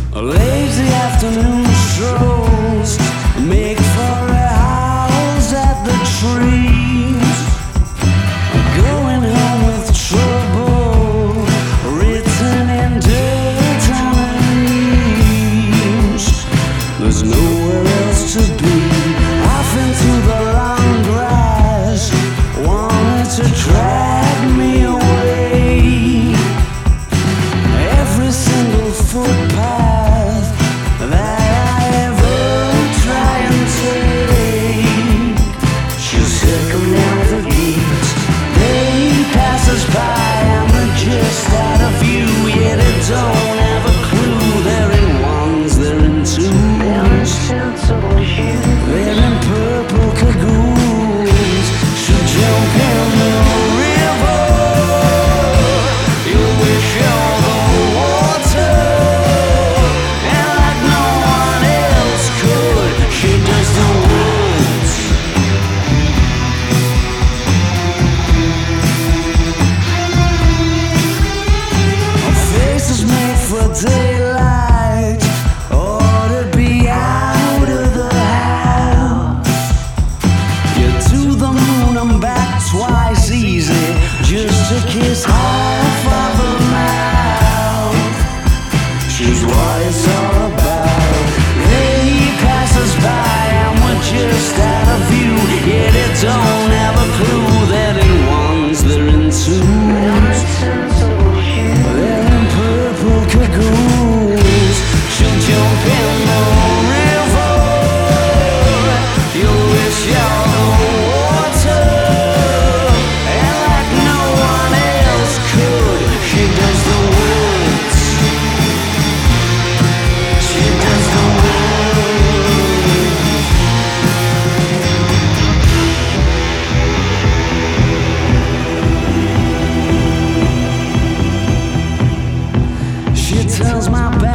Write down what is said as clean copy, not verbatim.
Lazy afternoon strolls make for a house at the trees. Going home with trouble written in dirt on her knees. There's nowhere else to be. Off into the long grass, wanted to drag me away. Every single footpath that I ever try and take, she'll circle down the gate. They pass us by and we're just out of view, yet they don't have a clue. They're in ones, they're in twos, they're in purple cagoons. She'll jump in the river, you'll wish you're the water, and like no one else could, she does the woods. Her face is made for daylight, or to be out of the house. You're to the moon and back twice easy, just to kiss half of her mouth. She's what it's all about. They pass us by and we're just out of view, yet they don't have a clue. They're in ones, they're in twos, they're in purple cagoons. She'll jump in the river, you'll wish you're the water, and like no one else could, she does the woods. She does the woods. She turns my back